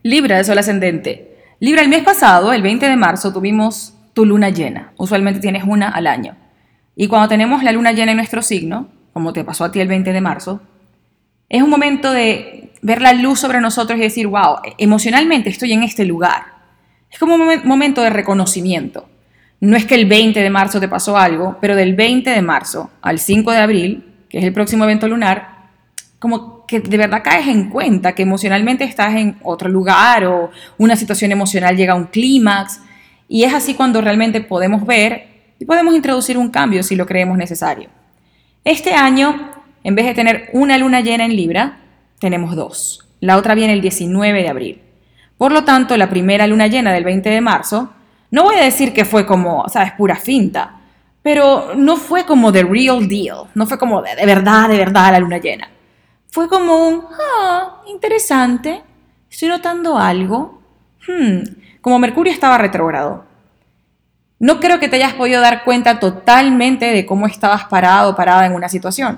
Libra de sol ascendente. Libra, el mes pasado, el 20 de marzo, tuvimos tu luna llena. Usualmente tienes una al año. Y cuando tenemos la luna llena en nuestro signo, como te pasó a ti el 20 de marzo, es un momento de ver la luz sobre nosotros y decir, wow, emocionalmente estoy en este lugar. Es como un momento de reconocimiento. No es que el 20 de marzo te pasó algo, pero del 20 de marzo al 5 de abril, que es el próximo evento lunar, como que de verdad caes en cuenta que emocionalmente estás en otro lugar o una situación emocional llega a un clímax, y es así cuando realmente podemos ver y podemos introducir un cambio si lo creemos necesario. Este año, en vez de tener una luna llena en Libra, tenemos dos. La otra viene el 19 de abril. Por lo tanto, la primera luna llena del 20 de marzo, no voy a decir que fue como, sabes, pura finta, pero no fue como the real deal, no fue como de verdad la luna llena. Fue como un, interesante, estoy notando algo. Como Mercurio estaba retrógrado. No creo que te hayas podido dar cuenta totalmente de cómo estabas parado o parada en una situación.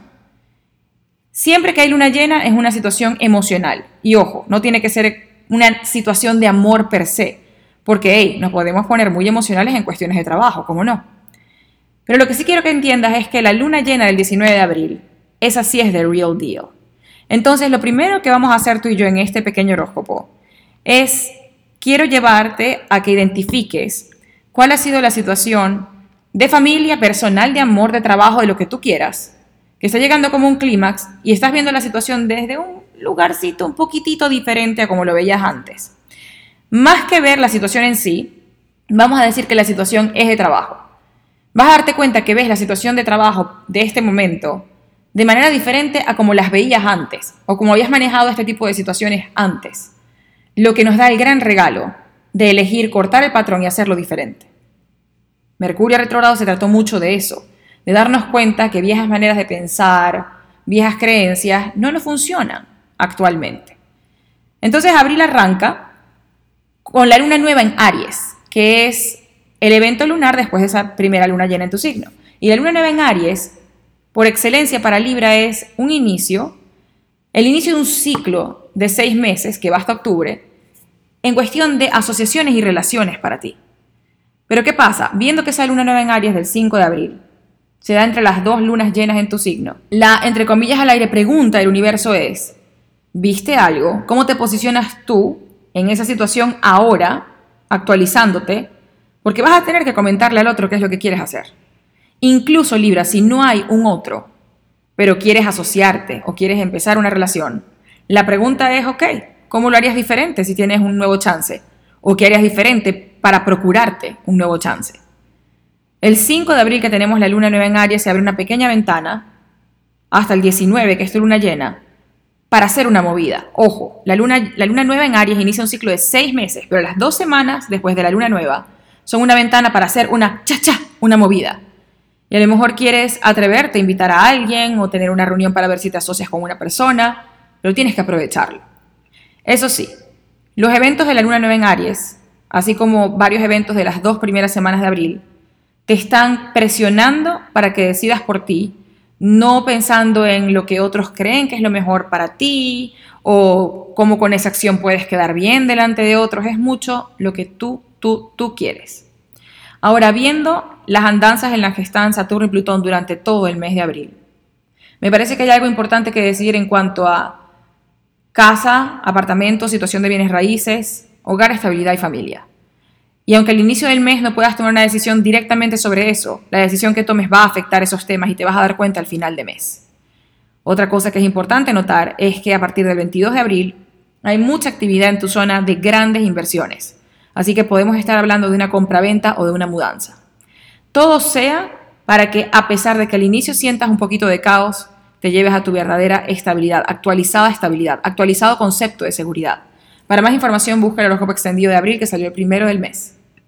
Siempre que hay luna llena es una situación emocional. Y ojo, no tiene que ser una situación de amor per se, porque nos podemos poner muy emocionales en cuestiones de trabajo, ¿cómo no? Pero lo que sí quiero que entiendas es que la luna llena del 19 de abril, esa sí es the real deal. Entonces, lo primero que vamos a hacer tú y yo en este pequeño horóscopo es, quiero llevarte a que identifiques cuál ha sido la situación de familia, personal, de amor, de trabajo, de lo que tú quieras, que está llegando como un clímax y estás viendo la situación desde un lugarcito un poquitito diferente a como lo veías antes. Más que ver la situación en sí, vamos a decir que la situación es de trabajo. Vas a darte cuenta que ves la situación de trabajo de este momento de manera diferente a como las veías antes o como habías manejado este tipo de situaciones antes. Lo que nos da el gran regalo de elegir cortar el patrón y hacerlo diferente. Mercurio retrógrado se trató mucho de eso, de darnos cuenta que viejas maneras de pensar, viejas creencias, no nos funcionan actualmente. Entonces abril arranca con la luna nueva en Aries, que es el evento lunar después de esa primera luna llena en tu signo. Y la luna nueva en Aries, por excelencia para Libra, es un inicio, el inicio de un ciclo de 6 meses que va hasta octubre, en cuestión de asociaciones y relaciones para ti. Pero ¿qué pasa? Viendo que esa luna nueva en Aries del 5 de abril se da entre las 2 lunas llenas en tu signo, la, entre comillas al aire, pregunta del universo es, ¿viste algo? ¿Cómo te posicionas tú en esa situación ahora, actualizándote? Porque vas a tener que comentarle al otro qué es lo que quieres hacer. Incluso, Libra, si no hay un otro, pero quieres asociarte o quieres empezar una relación, la pregunta es, ok, ¿cómo lo harías diferente si tienes un nuevo chance? ¿O qué harías diferente para procurarte un nuevo chance? El 5 de abril, que tenemos la luna nueva en Aries, se abre una pequeña ventana hasta el 19, que es tu luna llena, para hacer una movida. Ojo, la luna nueva en Aries inicia un ciclo de 6 meses, pero las 2 semanas después de la luna nueva son una ventana para hacer una movida. Y a lo mejor quieres atreverte a invitar a alguien o tener una reunión para ver si te asocias con una persona, pero tienes que aprovecharlo. Eso sí, los eventos de la luna nueva en Aries, así como varios eventos de las 2 primeras semanas de abril, te están presionando para que decidas por ti, no pensando en lo que otros creen que es lo mejor para ti o cómo con esa acción puedes quedar bien delante de otros. Es mucho lo que tú quieres. Ahora, viendo las andanzas en las que están Saturno y Plutón durante todo el mes de abril, me parece que hay algo importante que decidir en cuanto a casa, apartamento, situación de bienes raíces, hogar, estabilidad y familia. Y aunque al inicio del mes no puedas tomar una decisión directamente sobre eso, la decisión que tomes va a afectar esos temas y te vas a dar cuenta al final de mes. Otra cosa que es importante notar es que a partir del 22 de abril hay mucha actividad en tu zona de grandes inversiones. Así que podemos estar hablando de una compraventa o de una mudanza. Todo sea para que, a pesar de que al inicio sientas un poquito de caos, te lleves a tu verdadera estabilidad, actualizado concepto de seguridad. Para más información, busca el horóscopo extendido de abril que salió el 1 del mes.